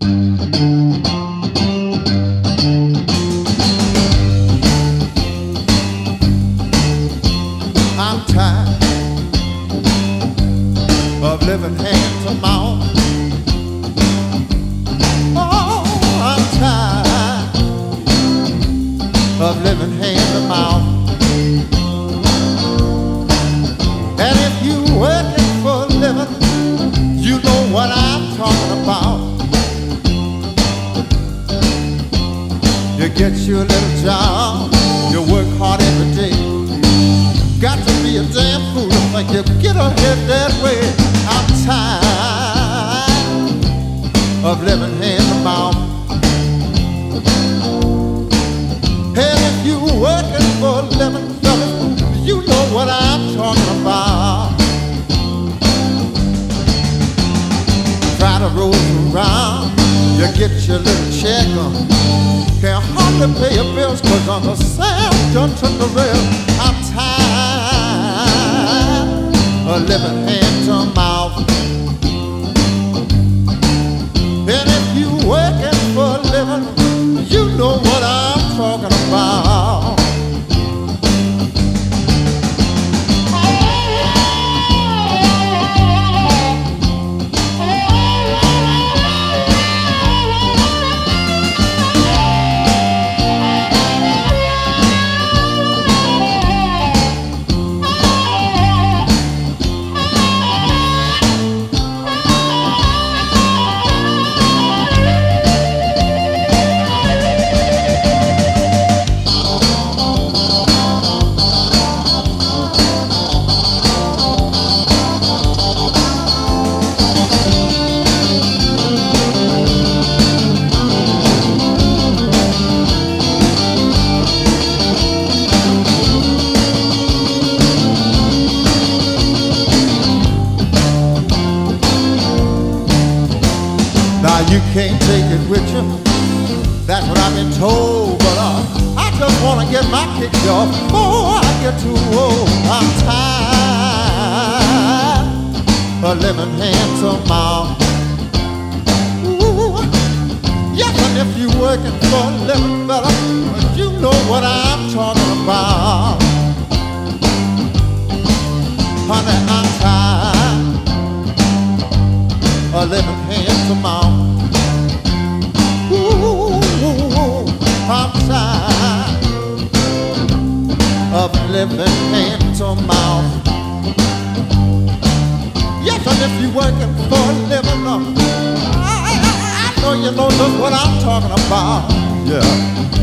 I'm tired of living hand to mouth. Oh, I'm tired of living hand to mouth. And if you working for a living, you know what I'm talking about. You get you a little job, you work hard every day. Got to be a damn fool to think you get ahead that way. I'm tired of living hand to mouth. And if you working for a living, fella, you know what I'm talking about. Try to roll around, you get your little check on. Can't hardly pay your bills, cause Uncle Sam done took the rail. I'm tired of living hand to mouth. And if you working for a living, you know what I'm talking about. Now you can't take it with you, that's what I've been told. But I just wanna get my kicks off before I get too old. I'm tired of living hand to mouth. Ooh, yes, and if you working for a living, fella, you know what I'm talking about. Honey, I'm tired of living hand to mouth. Ooh, I'm tired of living hand to mouth. Yes, and if you're working for a living, I know you know just what I'm talking about. Yeah.